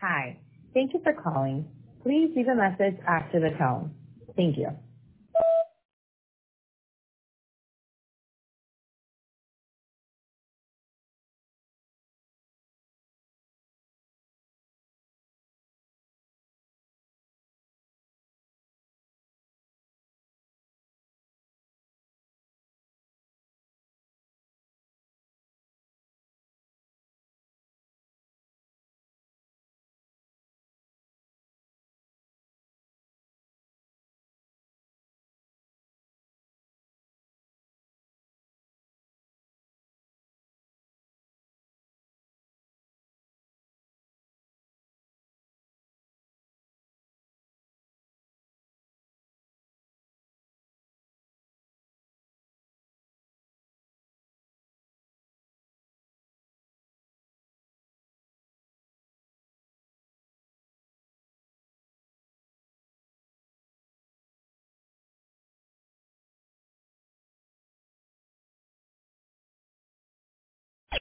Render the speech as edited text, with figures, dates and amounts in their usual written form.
Hi. Thank you for calling. Please leave a message after the tone. Thank you.